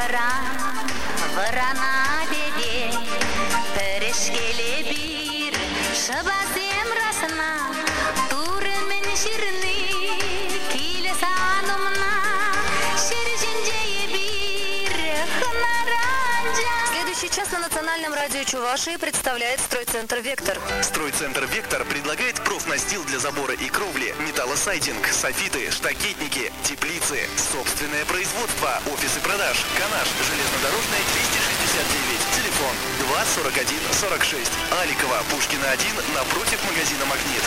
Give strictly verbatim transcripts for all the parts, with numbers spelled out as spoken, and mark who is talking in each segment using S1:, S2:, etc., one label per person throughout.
S1: Варан, варана беде, перешкеле бир, шабасем расна, турмен ширны, киле санумна, ширжинже бир, ханаранжа.
S2: Следующий час на национальном радио Чувашии представляет стройцентр «Вектор».
S3: Стройцентр «Вектор» предлагает профнастил для забора и кровли, металлосайдинг, софиты, штакетники, теплицы, собственное производство, офисы продаж, Канаш, железнодорожная, двести шестьдесят девять, телефон два сорок один сорок шесть, Аликова, Пушкина один, напротив магазина «Магнит».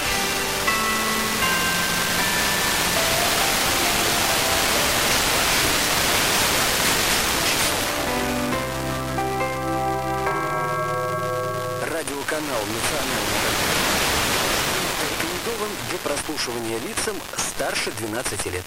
S4: Радиоканал «Национальный» рекомендован для прослушивания лицам старше двенадцати лет.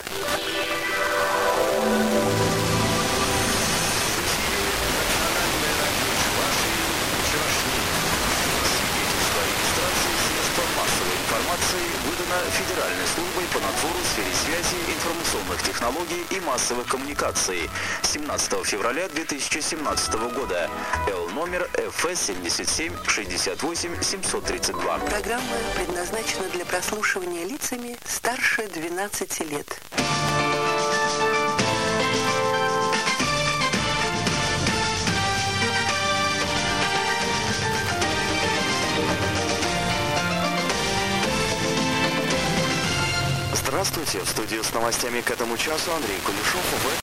S5: Информации выдано Федеральной службой по надзору в сфере связи, информационных технологий и массовых коммуникаций семнадцатого февраля две тысячи семнадцатого года. Л номер эф эс семьдесят семь шестьдесят восемь семьсот тридцать два.
S6: Программа предназначена для прослушивания лицами старше двенадцати лет.
S5: Здравствуйте, в студии с новостями к этому часу Андрей Кулешов.